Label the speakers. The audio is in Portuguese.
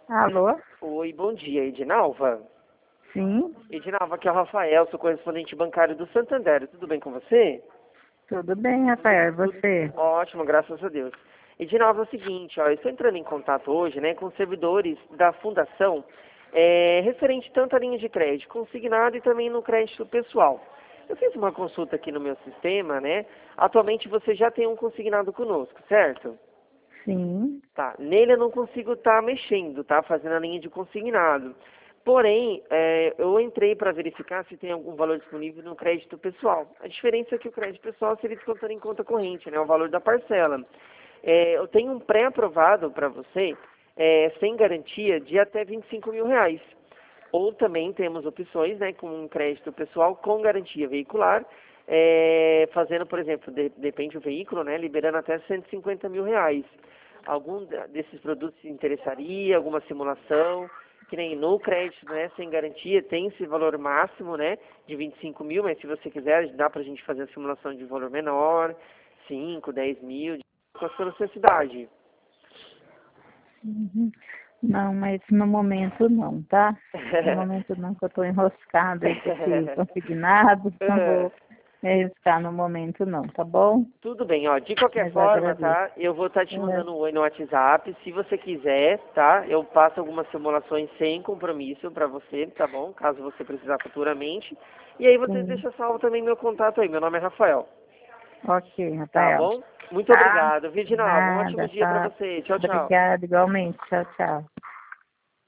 Speaker 1: Alô?
Speaker 2: Oi, bom dia, Edinalva.
Speaker 1: Sim,
Speaker 2: Edinalva, aqui é o Rafael, sou correspondente bancário do Santander. Tudo bem com você?
Speaker 1: tudo bem, Rafael, e você?
Speaker 2: Ótimo, graças a Deus. Edinalva, é o seguinte, ó, eu estou entrando em contato hoje, né, com servidores da Fundação, referente tanto à linha de crédito consignado e também no crédito pessoal. Eu fiz uma consulta aqui no meu sistema, né? Atualmente você já tem um consignado conosco, certo?
Speaker 1: Sim,
Speaker 2: Tá, nele eu não consigo estar mexendo, tá? Fazendo a linha de consignado. Porém, eu entrei para verificar se tem algum valor disponível no crédito pessoal. A diferença é que o crédito pessoal seria descontando em conta corrente, né? O valor da parcela. Eu tenho um pré-aprovado para você, sem garantia, de até R$ 25.000. Ou também temos opções, né, com um crédito pessoal com garantia veicular, fazendo, por exemplo, depende do veículo, né, liberando até R$ 150.000. Algum desses produtos se interessaria, alguma simulação, que nem no crédito, né, sem garantia, tem esse valor máximo, né, de 25.000, mas se você quiser, dá para a gente fazer a simulação de valor menor, 5, 10 mil, com a sua necessidade.
Speaker 1: uhum. Não, mas no momento não, tá? No momento não, que eu estou enroscada aí com esse consignado, não vou me arriscar no momento não, tá bom?
Speaker 2: Tudo bem, ó, de qualquer
Speaker 1: Mas eu
Speaker 2: forma,
Speaker 1: agradeço.
Speaker 2: tá, eu vou estar te
Speaker 1: É,
Speaker 2: mandando um oi no WhatsApp, se você quiser, tá, eu passo algumas simulações sem compromisso pra você, tá bom, caso você precisar futuramente, e aí você
Speaker 1: sim.
Speaker 2: deixa salvo também meu contato aí, meu nome é Rafael,
Speaker 1: Ok,
Speaker 2: tá
Speaker 1: Rafael.
Speaker 2: bom? Muito
Speaker 1: Tá?
Speaker 2: obrigado, Virginal, um ótimo
Speaker 1: Nada,
Speaker 2: dia pra
Speaker 1: tá?
Speaker 2: você, tchau, tchau.
Speaker 1: Obrigada, igualmente. Tchau, tchau.